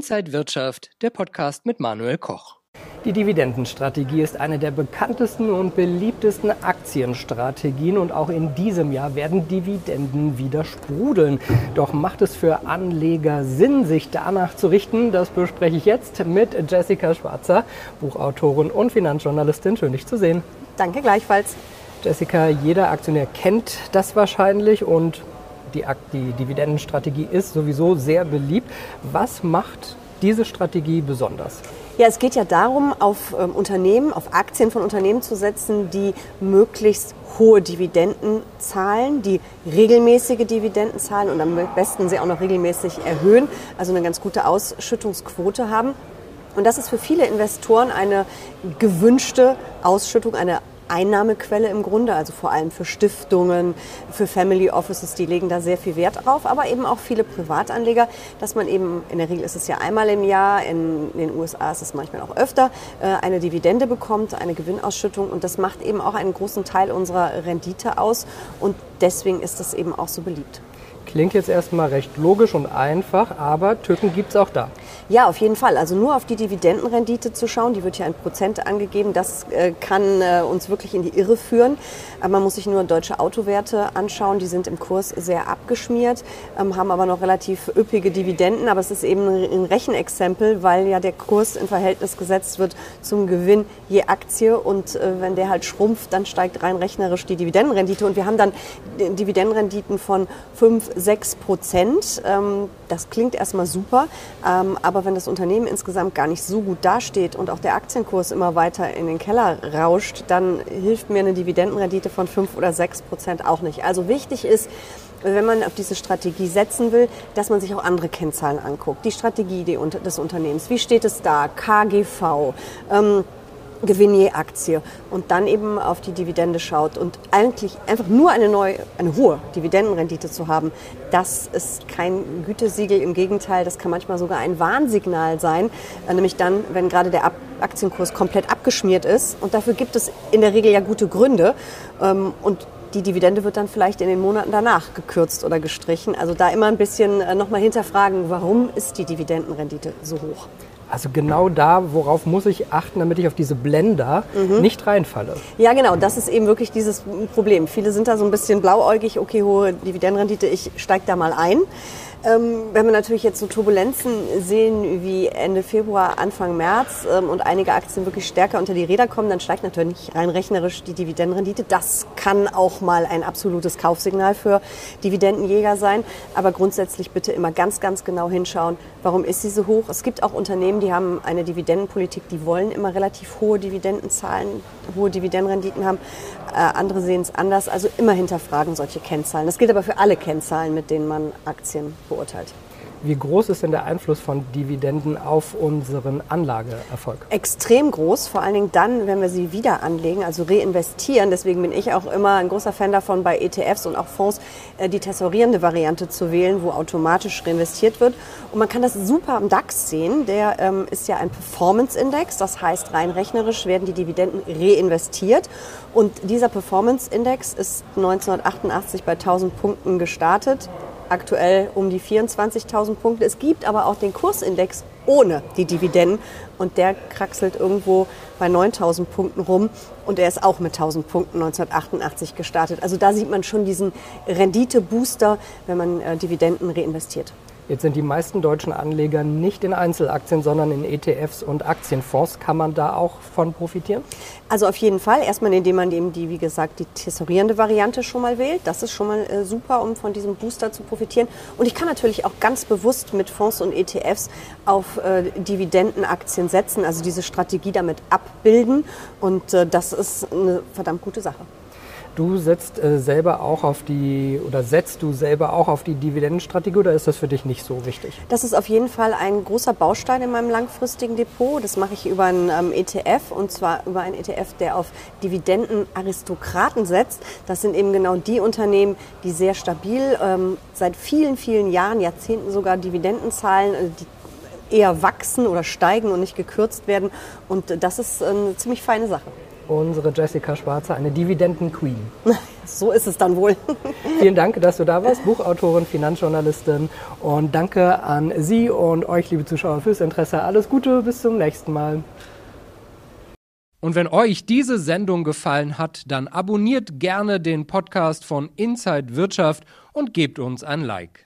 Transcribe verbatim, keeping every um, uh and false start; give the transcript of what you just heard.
Inside Wirtschaft, der Podcast mit Manuel Koch. Die Dividendenstrategie ist eine der bekanntesten und beliebtesten Aktienstrategien und auch in diesem Jahr werden Dividenden wieder sprudeln. Doch macht es für Anleger Sinn, sich danach zu richten? Das bespreche ich jetzt mit Jessica Schwarzer, Buchautorin und Finanzjournalistin. Schön, dich zu sehen. Danke gleichfalls. Jessica, jeder Aktionär kennt das wahrscheinlich und die, die Dividendenstrategie ist sowieso sehr beliebt. Was macht diese Strategie besonders? Ja, es geht ja darum, auf ähm, Unternehmen, auf Aktien von Unternehmen zu setzen, die möglichst hohe Dividenden zahlen, die regelmäßige Dividenden zahlen und am besten sie auch noch regelmäßig erhöhen, also eine ganz gute Ausschüttungsquote haben. Und das ist für viele Investoren eine gewünschte Ausschüttung, eine Einnahmequelle im Grunde, also vor allem für Stiftungen, für Family Offices, die legen da sehr viel Wert drauf, aber eben auch viele Privatanleger, dass man eben, in der Regel ist es ja einmal im Jahr, in den U S A ist es manchmal auch öfter, eine Dividende bekommt, eine Gewinnausschüttung und das macht eben auch einen großen Teil unserer Rendite aus und deswegen ist es eben auch so beliebt. Klingt jetzt erstmal recht logisch und einfach, aber Tücken gibt es auch da. Ja, auf jeden Fall. Also nur auf die Dividendenrendite zu schauen, die wird ja in Prozent angegeben, das äh, kann äh, uns wirklich in die Irre führen. Aber man muss sich nur deutsche Autowerte anschauen, die sind im Kurs sehr abgeschmiert, ähm, haben aber noch relativ üppige Dividenden. Aber es ist eben ein Rechenexempel, weil ja der Kurs in Verhältnis gesetzt wird zum Gewinn je Aktie. Und äh, wenn der halt schrumpft, dann steigt rein rechnerisch die Dividendenrendite. Und wir haben dann Dividendenrenditen von fünf, sechs Prozent. Ähm, das klingt erstmal super, ähm, aber wenn das Unternehmen insgesamt gar nicht so gut dasteht und auch der Aktienkurs immer weiter in den Keller rauscht, dann hilft mir eine Dividendenrendite von fünf oder sechs Prozent auch nicht. Also wichtig ist, wenn man auf diese Strategie setzen will, dass man sich auch andere Kennzahlen anguckt. Die Strategie des Unternehmens, wie steht es da, K G V, ähm, Gewinn je Aktie und dann eben auf die Dividende schaut und eigentlich einfach nur eine neue, eine hohe Dividendenrendite zu haben, das ist kein Gütesiegel, im Gegenteil, das kann manchmal sogar ein Warnsignal sein, nämlich dann, wenn gerade der Aktienkurs komplett abgeschmiert ist und dafür gibt es in der Regel ja gute Gründe und die Dividende wird dann vielleicht in den Monaten danach gekürzt oder gestrichen, also da immer ein bisschen nochmal hinterfragen, warum ist die Dividendenrendite so hoch? Also genau da, worauf muss ich achten, damit ich auf diese Blender mhm. nicht reinfalle? Ja, genau, das ist eben wirklich dieses Problem. Viele sind da so ein bisschen blauäugig, okay, hohe Dividendenrendite, ich steige da mal ein. Ähm, wenn wir natürlich jetzt so Turbulenzen sehen wie Ende Februar, Anfang März ähm, und einige Aktien wirklich stärker unter die Räder kommen, dann steigt natürlich rein rechnerisch die Dividendenrendite. Das kann auch mal ein absolutes Kaufsignal für Dividendenjäger sein. Aber grundsätzlich bitte immer ganz, ganz genau hinschauen, warum ist sie so hoch. Es gibt auch Unternehmen, die haben eine Dividendenpolitik, die wollen immer relativ hohe Dividenden zahlen, hohe Dividendenrenditen haben. Äh, andere sehen es anders. Also immer hinterfragen solche Kennzahlen. Das gilt aber für alle Kennzahlen, mit denen man Aktien beurteilt. Wie groß ist denn der Einfluss von Dividenden auf unseren Anlageerfolg? Extrem groß, vor allen Dingen dann, wenn wir sie wieder anlegen, also reinvestieren. Deswegen bin ich auch immer ein großer Fan davon, bei E T Fs und auch Fonds die tesorierende Variante zu wählen, wo automatisch reinvestiert wird. Und man kann das super am DAX sehen. Der ähm, ist ja ein Performance-Index, das heißt rein rechnerisch werden die Dividenden reinvestiert. Und dieser Performance-Index ist neunzehnhundertachtundachtzig bei tausend Punkten gestartet. Aktuell um die vierundzwanzigtausend Punkte. Es gibt aber auch den Kursindex ohne die Dividenden und der kraxelt irgendwo bei neuntausend Punkten rum und er ist auch mit tausend Punkten neunzehnhundertachtundachtzig gestartet. Also da sieht man schon diesen Renditebooster, wenn man äh, Dividenden reinvestiert. Jetzt sind die meisten deutschen Anleger nicht in Einzelaktien, sondern in E T Fs und Aktienfonds. Kann man da auch von profitieren? Also auf jeden Fall. Erstmal, indem man eben die, wie gesagt, die tesorierende Variante schon mal wählt. Das ist schon mal äh, super, um von diesem Booster zu profitieren. Und ich kann natürlich auch ganz bewusst mit Fonds und E T Fs auf äh, Dividendenaktien setzen, also diese Strategie damit abbilden. Und äh, das ist eine verdammt gute Sache. Du setzt äh, selber auch auf die oder setzt du selber auch auf die Dividendenstrategie oder ist das für dich nicht so wichtig? Das ist auf jeden Fall ein großer Baustein in meinem langfristigen Depot. Das mache ich über einen ähm, E T F und zwar über einen E T F, der auf Dividendenaristokraten setzt. Das sind eben genau die Unternehmen, die sehr stabil ähm, seit vielen, vielen Jahren, Jahrzehnten sogar Dividenden zahlen, äh, die eher wachsen oder steigen und nicht gekürzt werden. Und äh, das ist äh, eine ziemlich feine Sache. unsere Jessica Schwarzer eine Dividenden-Queen. So ist es dann wohl. Vielen Dank, dass du da warst, Buchautorin, Finanzjournalistin. Und danke an Sie und euch, liebe Zuschauer, fürs Interesse. Alles Gute, bis zum nächsten Mal. Und wenn euch diese Sendung gefallen hat, dann abonniert gerne den Podcast von Inside Wirtschaft und gebt uns ein Like.